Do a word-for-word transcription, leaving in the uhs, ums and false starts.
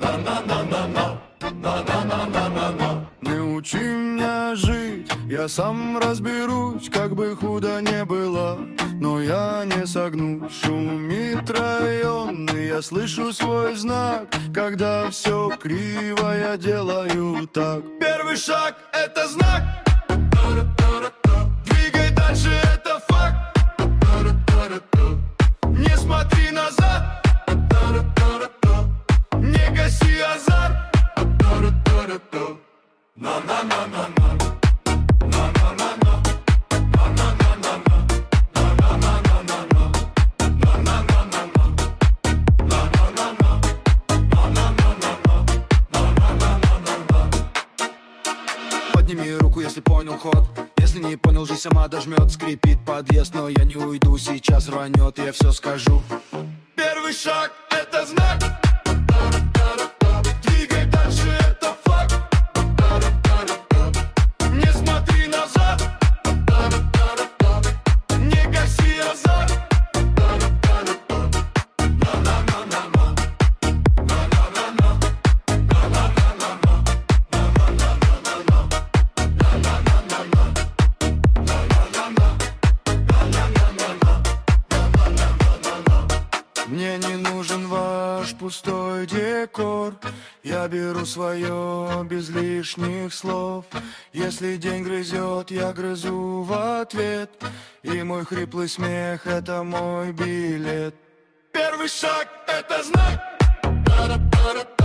Не учи меня жить, я сам разберусь, как бы худо не было, но я не согнусь. Шумит район, и я слышу свой знак, когда все криво я делаю так. Первый шаг — это знак, двигай дальше, это факт. Не смотри назад, не гаси азарт. Подними руку, если понял ход. Если не понял, жизнь сама дожмет. Скрипит подъезд, но я не уйду. Сейчас рванет, я все скажу. Первый шаг — это знак, двигай дальше, это факт. Не смотри назад, не гаси азарт. Мне не нужен ваш пустой декор. Я беру свое без лишних слов. Если день грызет, я грызу в ответ. И мой хриплый смех — это мой билет. Первый шаг — это знак.